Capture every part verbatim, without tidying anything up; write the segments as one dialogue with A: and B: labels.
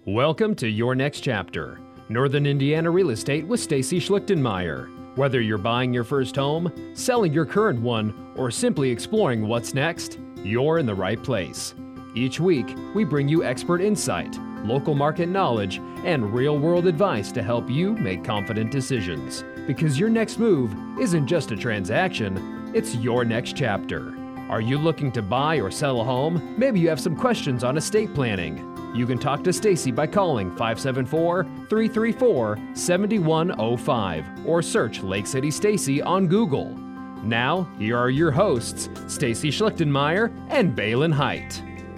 A: Welcome to Your Next Chapter, Northern Indiana Real Estate with Stacy Schlichtenmeyer. Whether you're buying your first home, selling your current one, or simply exploring what's next, you're in the right place. Each week, we bring you expert insight, local market knowledge, and real-world advice to help you make confident decisions. Because your next move isn't just a transaction, it's your next chapter. Are you looking to buy or sell a home? Maybe you have some questions on estate planning. You can talk to Stacy by calling five seven four, three three four, seven one zero five or search Lake City Stacy on Google. Now, here are your hosts, Stacy Schlichtenmeyer and Balin Height.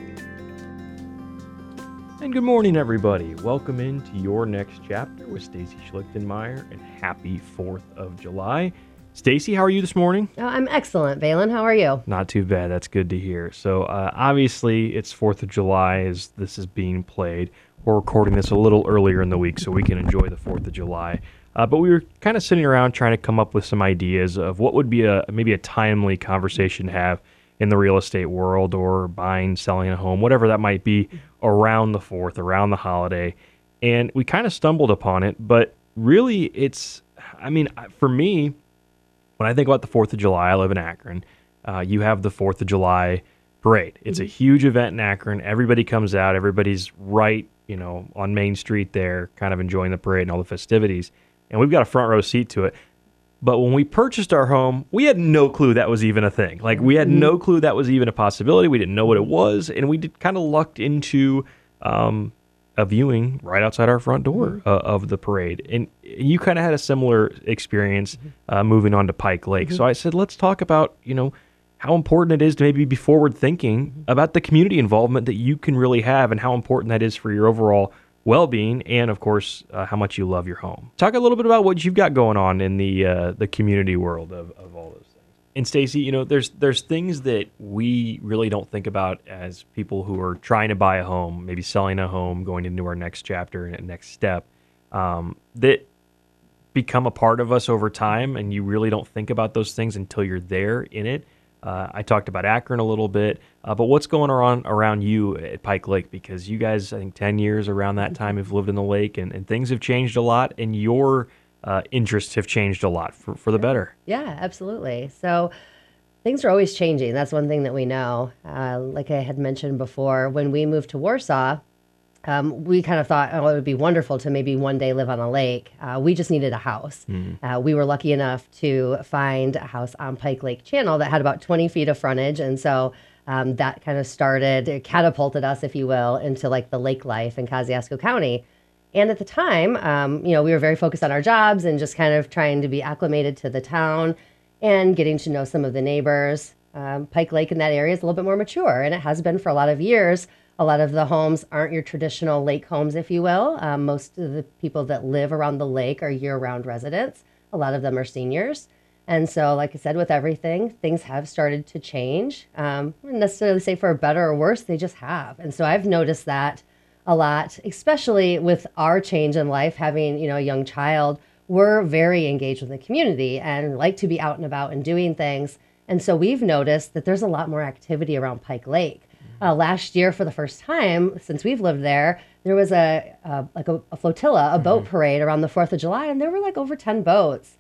B: And good morning, everybody. Welcome into Your Next Chapter with Stacy Schlichtenmeyer, and happy fourth of July. Stacy, how are you this morning?
C: Oh, I'm excellent, Balin. How are you?
B: Not too bad. That's good to hear. So, uh, obviously, it's fourth of July as this is being played. We're recording this a little earlier in the week so we can enjoy the fourth of July. Uh, but we were kind of sitting around trying to come up with some ideas of what would be a maybe a timely conversation to have in the real estate world, or buying, selling a home, whatever that might be, around the fourth, around the holiday. And we kind of stumbled upon it, but really it's, I mean, for me, when I think about the fourth of July, I live in Akron. Uh, you have the fourth of July parade. It's mm-hmm. a huge event in Akron. Everybody comes out. Everybody's right, you know, on Main Street there, kind of enjoying the parade and all the festivities. And we've got a front row seat to it. But when we purchased our home, we had no clue that was even a thing. Like, we had mm-hmm. no clue that was even a possibility. We didn't know what it was. And we did kind of lucked into um, a viewing right outside our front door mm-hmm. uh, of the parade. And you kind of had a similar experience uh, moving on to Pike Lake. Mm-hmm. So I said, let's talk about, you know, how important it is to maybe be forward thinking mm-hmm. about the community involvement that you can really have, and how important that is for your overall well-being, and of course, uh, how much you love your home. Talk a little bit about what you've got going on in the uh, the community world of, of all those things. And Stacy, you know, there's there's things that we really don't think about as people who are trying to buy a home, maybe selling a home, going into our next chapter and next step, um, that become a part of us over time, and you really don't think about those things until you're there in it. Uh, I talked about Akron a little bit, uh, but what's going on around you at Pike Lake? Because you guys, I think ten years around that time, have lived in the lake, and, and things have changed a lot, and your uh, interests have changed a lot for, for the better.
C: Yeah, absolutely. So things are always changing. That's one thing that we know. Uh, like I had mentioned before, when we moved to Warsaw, Um, we kind of thought, oh, it would be wonderful to maybe one day live on a lake. Uh, we just needed a house. Mm. Uh, we were lucky enough to find a house on Pike Lake Channel that had about twenty feet of frontage. And so um, that kind of started, it catapulted us, if you will, into like the lake life in Kosciuszko County. And at the time, um, you know, we were very focused on our jobs and just kind of trying to be acclimated to the town and getting to know some of the neighbors. Um, Pike Lake in that area is a little bit more mature, and it has been for a lot of years. A lot of the homes aren't your traditional lake homes, if you will. Um, most of the people that live around the lake are year-round residents. A lot of them are seniors. And so, like I said, with everything, things have started to change. Um, I wouldn't necessarily say for better or worse, they just have. And so I've noticed that a lot, especially with our change in life, having, you know, a young child. We're very engaged with the community and like to be out and about and doing things. And so we've noticed that there's a lot more activity around Pike Lake. Uh, last year, for the first time since we've lived there, there was a, a like a, a flotilla, a boat mm-hmm. parade around the fourth of July, and there were like over ten boats.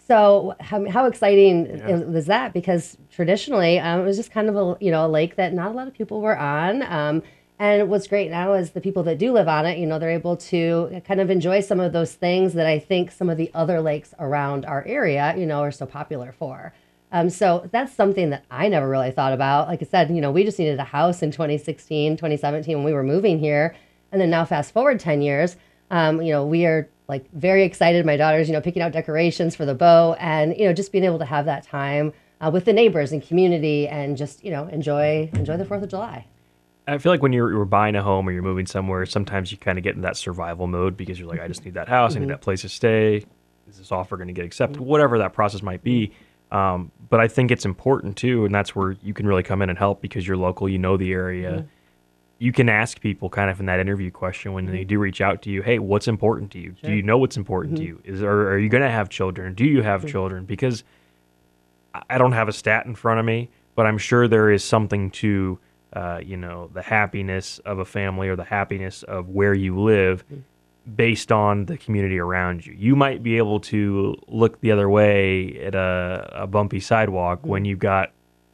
C: So how, how exciting yeah. was that? Because traditionally, um, it was just kind of a you know a lake that not a lot of people were on. Um, and what's great now is the people that do live on it, you know, they're able to kind of enjoy some of those things that I think some of the other lakes around our area, you know, are so popular for. Um, so that's something that I never really thought about. Like I said, you know, we just needed a house in twenty sixteen, twenty seventeen when we were moving here. And then now fast forward ten years, um, you know, we are like very excited. My daughter's, you know, picking out decorations for the boat and, you know, just being able to have that time uh, with the neighbors and community and just, you know, enjoy, enjoy the fourth of July.
B: I feel like when you're, you're buying a home or you're moving somewhere, sometimes you kind of get in that survival mode because you're like, I just need that house. Mm-hmm. I need that place to stay. Is this offer going to get accepted? Mm-hmm. Whatever that process might be. Um, but I think it's important too, and that's where you can really come in and help because you're local, you know the area. Mm-hmm. You can ask people kind of in that interview question when mm-hmm. they do reach out to you, hey, what's important to you? Sure. Do you know what's important mm-hmm. to you? Is or are you going to have children? Do you have mm-hmm. children? Because I don't have a stat in front of me, but I'm sure there is something to uh, you know, the happiness of a family or the happiness of where you live based on the community around you. You might be able to look the other way at a, a bumpy sidewalk when you've got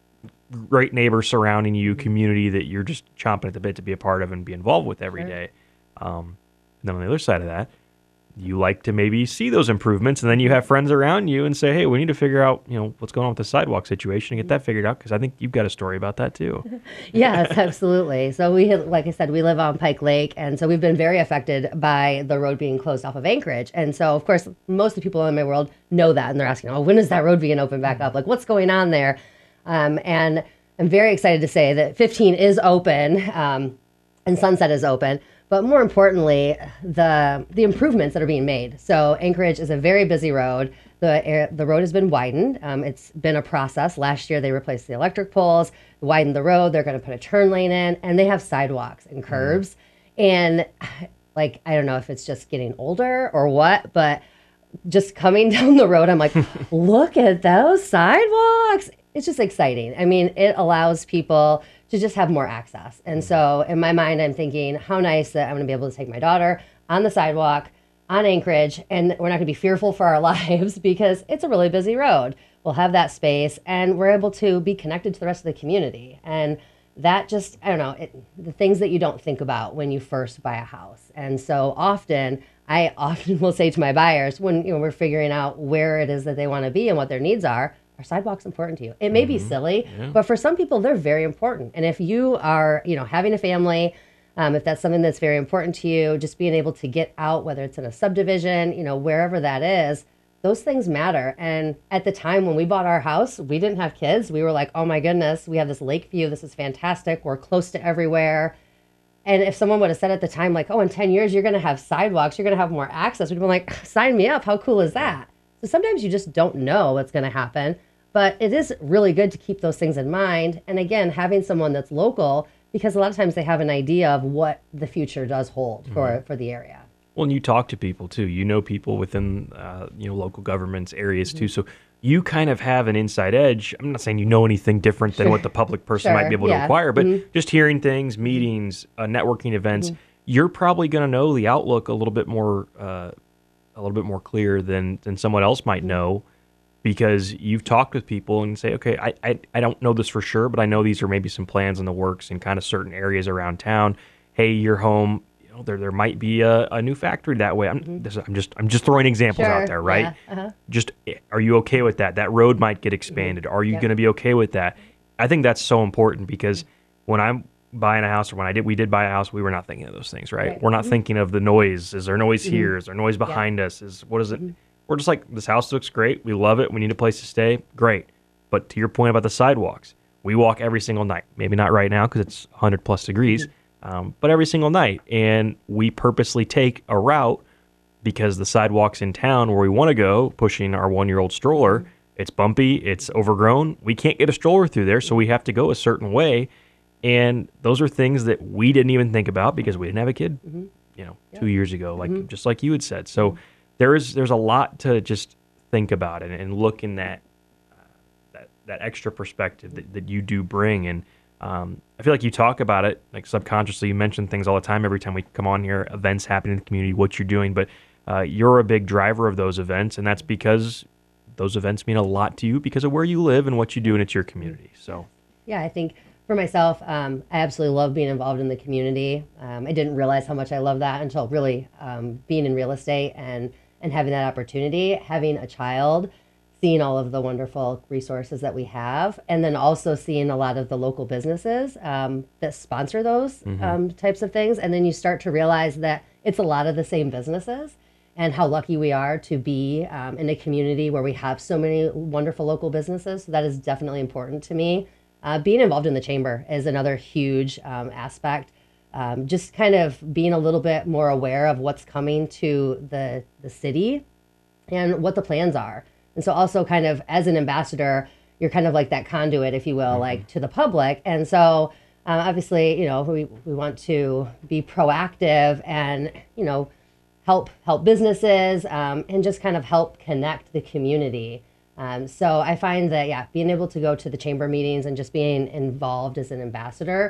B: great neighbors surrounding you, community that you're just chomping at the bit to be a part of and be involved with every
C: Sure.
B: day. Um, and then on the other side of that, you like to maybe see those improvements, and then you have friends around you and say, hey, we need to figure out, you know, what's going on with the sidewalk situation and get that figured out, because I think you've got a story about that too.
C: Yes, absolutely. So we, had- like I said, we live on Pike Lake, and so we've been very affected by the road being closed off of Anchorage. And so, of course, most of the people in my world know that, and they're asking, oh, when is that road being opened back up? Like, what's going on there? Um, and I'm very excited to say that fifteen is open, um, and Sunset is open. But more importantly, the the improvements that are being made. So Anchorage is a very busy road. The air, the road has been widened. Um, it's been a process. Last year they replaced the electric poles, widened the road. They're going to put a turn lane in, and they have sidewalks and curbs. And like I don't know if it's just getting older or what, but just coming down the road, I'm like, look at those sidewalks. It's just exciting. I mean, it allows people to just have more access. And so in my mind, I'm thinking how nice that I'm going to be able to take my daughter on the sidewalk on Anchorage, and we're not going to be fearful for our lives because it's a really busy road. We'll have that space, and we're able to be connected to the rest of the community. And that just, I don't know, it, the things that you don't think about when you first buy a house. And so often, I often will say to my buyers when you know we're figuring out where it is that they want to be and what their needs are, are sidewalks important to you? It may be silly,
B: Yeah.
C: but for some people, they're very important. And if you are, you know, having a family, um, if that's something that's very important to you, just being able to get out, whether it's in a subdivision, you know, wherever that is, those things matter. And at the time when we bought our house, we didn't have kids. We were like, oh my goodness, we have this lake view. This is fantastic. We're close to everywhere. And if someone would have said at the time, like, oh, in ten years, you're going to have sidewalks, you're going to have more access, we'd be like, sign me up. How cool is that? So sometimes you just don't know what's going to happen. But it is really good to keep those things in mind. And again, having someone that's local, because a lot of times they have an idea of what the future does hold for, mm-hmm. for the area.
B: Well, and you talk to people too. You know people within uh, you know local governments areas mm-hmm. too. So you kind of have an inside edge. I'm not saying you know anything different than
C: sure.
B: what the public person
C: sure.
B: might be able
C: yeah.
B: to acquire, but
C: mm-hmm.
B: just hearing things, meetings, uh, networking events,
C: mm-hmm.
B: you're probably going to know the outlook a little bit more, uh, a little bit more clear than than someone else might mm-hmm. know, because you've talked with people and say, okay, I, I I don't know this for sure, but I know these are maybe some plans in the works in kind of certain areas around town. Hey, your home. There, there might be a, a new factory that way. I'm, mm-hmm. this, I'm just, I'm just throwing examples
C: sure,
B: out there, right?
C: Yeah, uh-huh.
B: Just, are you okay with that? That road might get expanded. Mm-hmm. Are you yep. going to be okay with that? I think that's so important because mm-hmm. when I'm buying a house, or when I did, we did buy a house, we were not thinking of those things, right? right. We're not mm-hmm. thinking of the noise. Is there noise mm-hmm. here? Is there noise behind yep. us? Is what is it? Mm-hmm. We're just like, this house looks great. We love it. We need a place to stay. Great. But to your point about the sidewalks, we walk every single night. Maybe not right now because it's one hundred plus degrees. Mm-hmm. Um, but every single night. And we purposely take a route because the sidewalks in town where we want to go, pushing our one-year-old stroller, mm-hmm. it's bumpy, it's overgrown. We can't get a stroller through there, so we have to go a certain way. And those are things that we didn't even think about because we didn't have a kid, mm-hmm. you know, yeah. two years ago, like mm-hmm. just like you had said. So mm-hmm. there is there's a lot to just think about and, and look in that, uh, that that extra perspective that, that you do bring. And Um, I feel like you talk about it, like subconsciously, you mention things all the time every time we come on here, events happening in the community, what you're doing, but uh, you're a big driver of those events, and that's because those events mean a lot to you because of where you live and what you do, and it's your community. So,
C: yeah, I think for myself, um, I absolutely love being involved in the community. Um, I didn't realize how much I love that until really um, being in real estate and, and having that opportunity, having a child, seeing all of the wonderful resources that we have, and then also seeing a lot of the local businesses um, that sponsor those mm-hmm. um, types of things. And then you start to realize that it's a lot of the same businesses and how lucky we are to be um, in a community where we have so many wonderful local businesses. So that is definitely important to me. Uh, being involved in the chamber is another huge um, aspect. Um, just kind of being a little bit more aware of what's coming to the, the city and what the plans are. And so also kind of as an ambassador, you're kind of like that conduit, if you will, mm-hmm. like to the public. And so uh, obviously, you know, we, we want to be proactive and, you know, help help businesses um, and just kind of help connect the community. Um, so I find that, yeah, being able to go to the chamber meetings and just being involved as an ambassador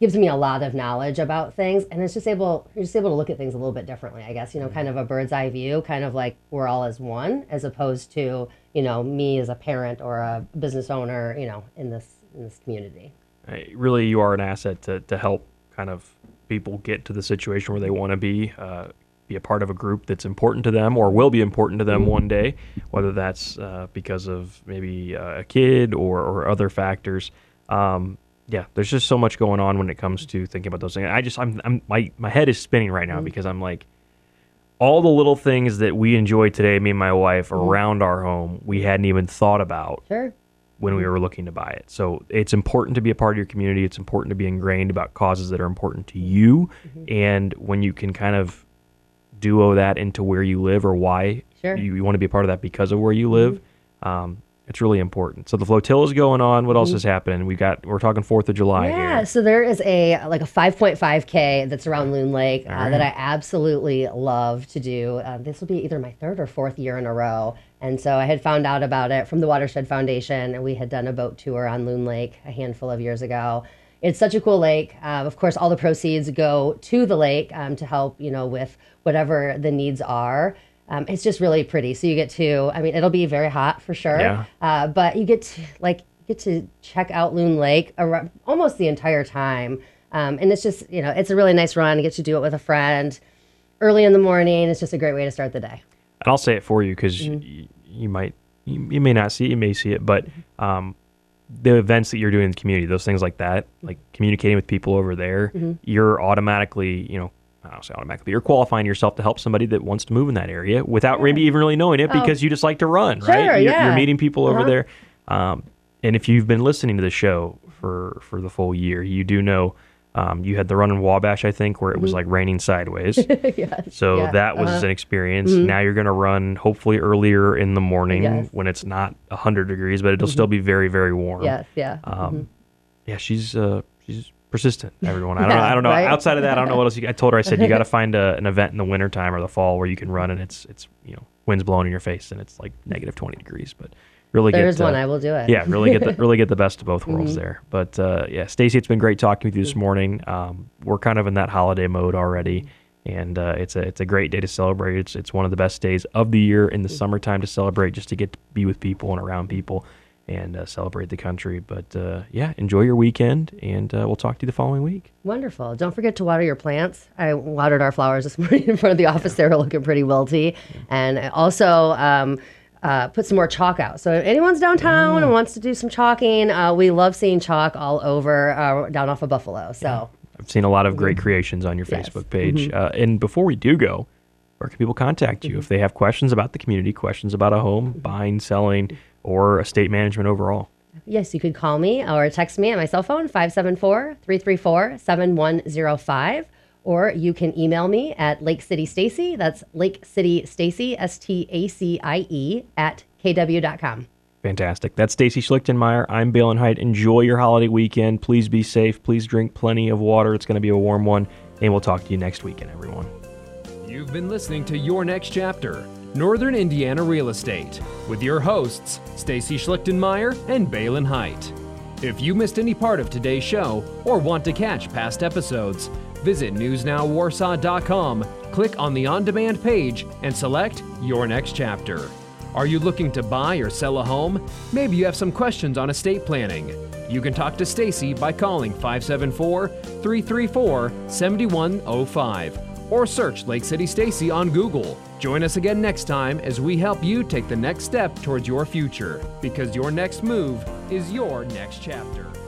C: gives me a lot of knowledge about things, and it's just able you're just able to look at things a little bit differently, I guess. You know, kind of a bird's eye view, kind of like we're all as one, as opposed to, you know, me as a parent or a business owner, you know, in this in this community.
B: Really, you are an asset to to help kind of people get to the situation where they want to be. Uh, be a part of a group that's important to them or will be important to them one day, whether that's uh, because of maybe uh, a kid or, or other factors. Um, yeah, there's just so much going on when it comes to thinking about those things. I just, I'm, I'm my, my head is spinning right now mm-hmm. because I'm like, all the little things that we enjoy today, me and my wife, mm-hmm. around our home, we hadn't even thought about
C: sure.
B: when we were looking to buy it. So it's important to be a part of your community. It's important to be ingrained about causes that are important to you. Mm-hmm. And when you can kind of duo that into where you live or why
C: sure.
B: you, you want to be a part of that because of where you live, mm-hmm. um, it's really important. So the flotilla's going on. What else mm-hmm. is happening? We got we're talking Fourth of July
C: yeah,
B: here.
C: So there is a like a five point five K that's around Loon Lake uh,
B: right.
C: that I absolutely love to do. Uh, this will be either my third or fourth year in a row, and so I had found out about it from the Watershed Foundation, and we had done a boat tour on Loon Lake a handful of years ago. It's such a cool lake. Uh, of course, all the proceeds go to the lake um, to help, you know, with whatever the needs are. Um, it's just really pretty. So you get to, I mean, it'll be very hot for sure.
B: Yeah.
C: Uh, but you get to, like, get to check out Loon Lake around, almost the entire time. Um, and it's just, you know, it's a really nice run. You get to do it with a friend early in the morning. It's just a great way to start the day.
B: And I'll say it for you because mm-hmm. y- you might, you, you may not see it, you may see it, but um, the events that you're doing in the community, those things like that, like communicating with people over there, mm-hmm. you're automatically, you know, I don't say automatically, but you're qualifying yourself to help somebody that wants to move in that area without yeah. maybe even really knowing it because oh. you just like to run,
C: sure,
B: right? You're,
C: yeah.
B: you're meeting people
C: uh-huh.
B: over there. Um, and if you've been listening to the show for, for the full year, you do know um, you had the run in Wabash, I think, where it was mm-hmm. like raining sideways.
C: yes.
B: So
C: yeah.
B: that was
C: uh-huh.
B: an experience.
C: Mm-hmm.
B: Now you're going to run hopefully earlier in the morning
C: yes.
B: when it's not one hundred degrees, but it'll mm-hmm. still be very, very warm.
C: Yes, yeah.
B: Um,
C: mm-hmm.
B: Yeah, she's uh, she's persistent, everyone. I don't
C: yeah,
B: know. I don't know.
C: right?
B: Outside of that, I don't know what else. You, I told her, I said, you got to find a, an event in the wintertime or the fall where you can run and it's, it's you know, wind's blowing in your face and it's like negative twenty degrees. But really
C: There's
B: get...
C: one,
B: uh,
C: I will do it.
B: Yeah, really get the, really get the best of both worlds
C: mm-hmm.
B: there. But uh, yeah, Stacy, it's been great talking with you this morning. Um, we're kind of in that holiday mode already. And uh, it's a it's a great day to celebrate. It's it's one of the best days of the year in the mm-hmm. summertime to celebrate, just to get to be with people and around people and uh, celebrate the country. But uh, yeah, enjoy your weekend, and uh, we'll talk to you the following week.
C: Wonderful. Don't forget to water your plants. I watered our flowers this morning in front of the office. They were looking pretty wilty. And I also um, uh, put some more chalk out. So if anyone's downtown yeah. and wants to do some chalking, uh, we love seeing chalk all over uh, down off of Buffalo. So. Yeah.
B: I've seen a lot of great creations on your
C: yes.
B: Facebook page.
C: Mm-hmm.
B: Uh, and before we do go, where can people contact you mm-hmm. if they have questions about the community, questions about a home, mm-hmm. buying, selling, or estate management overall?
C: Yes, you could call me or text me on my cell phone, five seven four, three three four, seven one zero five. Or you can email me at Lake City Stacy. That's Lake City Stacy, S T A C I E, at K W dot com.
B: Fantastic. That's Stacy Schlichtenmeyer. I'm Balin Height. Enjoy your holiday weekend. Please be safe. Please drink plenty of water. It's going to be a warm one. And we'll talk to you next weekend, everyone.
A: You've been listening to Your Next Chapter, Northern Indiana Real Estate, with your hosts, Stacy Schlichtenmeyer and Balin Height. If you missed any part of today's show or want to catch past episodes, visit news now warsaw dot com, click on the on-demand page, and select Your Next Chapter. Are you looking to buy or sell a home? Maybe you have some questions on estate planning. You can talk to Stacy by calling five seven four, three three four, seven one zero five or search Lake City Stacy on Google. Join us again next time as we help you take the next step towards your future, because your next move is your next chapter.